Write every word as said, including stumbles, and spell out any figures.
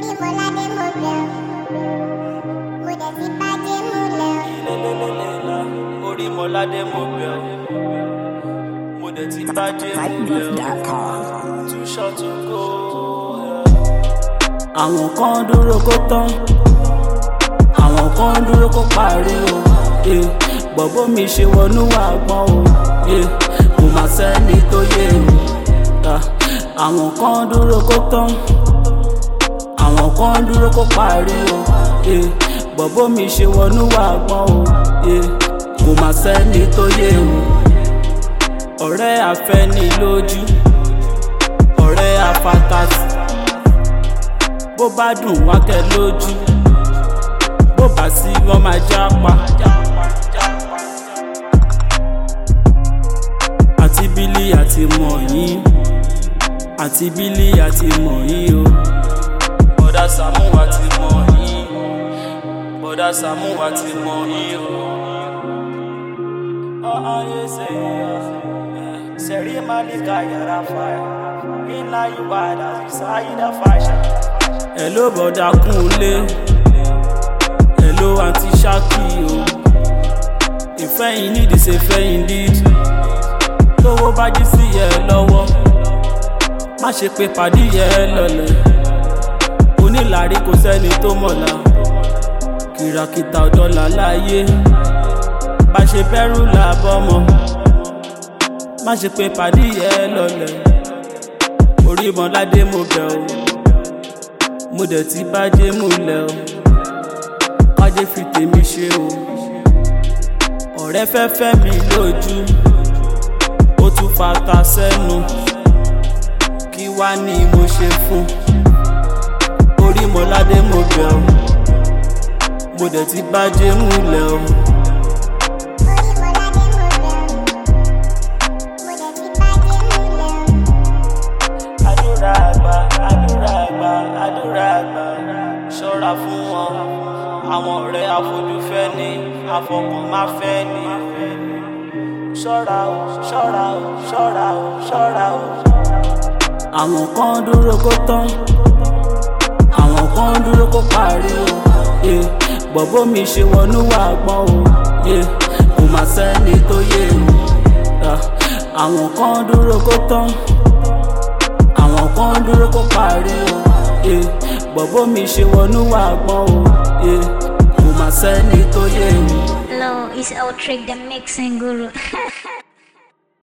Orí Mọ́ládé mo bẹ̀ ọ́, mo dẹ̀ ti bàjẹ́ mo bẹ̀ ọ́, too short to go. Àwọn kan dúró kó tán, àwọn kan dúró kó parí o. Bọ̀bọ́ mi ṣe wọnú àgbọn o, kò má sẹ́ni tó yé o. Àwọn kan dúró kó tán, àwọn kan dúró kó parí o. Bọ̀bọ́ mi ṣe wọnú àgbọn o, kò má sẹ́ni tó yé o. Ọ̀rẹ́ afẹ́ni lójú, ọ̀rẹ́ afatasi, bó bá dùn wá kẹ́ lójú, bó bá sí wọ́n máa jápa. Àti Bílí àti mọ̀ yín, àti Bílí àti mọ̀ yín o. Bọ̀dá Sàámú àti mọ̀ yín, Bọ̀dá Sàámú àti mọ̀ yín o. Seri Malika yàrá fire, iná Ìbàdà Ṣáídà fashion. Hello bọ̀dá Kúnlé, hello àǹtí Ṣákì o. Ìfẹ́ yìí nídìí ṣe fẹ́ indeed. Tówó bá jí sí ẹ lọ́wọ́, má ṣe pé pàdí ẹ lọ́lẹ̀. Onílàrí kò sẹ́ni tó mọ̀la, kìràkìtà ọ̀dọ́là láyé. Bá ṣe bẹ̀rù làbọ́mọ, má ṣe pé pàdí ẹ lọ́lẹ̀. Orí Mọ́ládé mo bẹ̀ ọ́, mo dẹ̀ ti bàjẹ́ múlẹ̀ o. Kájé fi tèmi ṣe o. Ọ̀rẹ́ fẹ́ fẹ́ mi lójú, ó tún fata sẹ́nu. Kí wá ni mo ṣe fún? Orí Mọ́ládé mo bẹ̀ ọ́, mo dẹ̀ ti bàjẹ́ múlẹ̀ o. Àdúrà àgbà, àdúrà àgbà, àdúrà àgbà. Ṣọ́ra fún wọn, àwọn ọ̀rẹ́ àfojúfẹ́ ní àfọkàn má fẹ́ ní. Ṣọ́ra o, ṣọ́ra o, ṣọ́ra o, ṣọ́ra o. Àwọn kan dúró kó tán, àwọn kan dúró kó parí o. Bọ̀bọ́ mi ṣe wọnú àgbọn o, kò má sẹ́ni tó yé o. Àwọn kan dúró kó tán, àwọn kan dúró kó parí o. Bọ̀bọ́ mi ṣe wọnú àgbọn o, kò má sẹ́ni tó yé o. Hello, it's Outrick the Mixing Guru.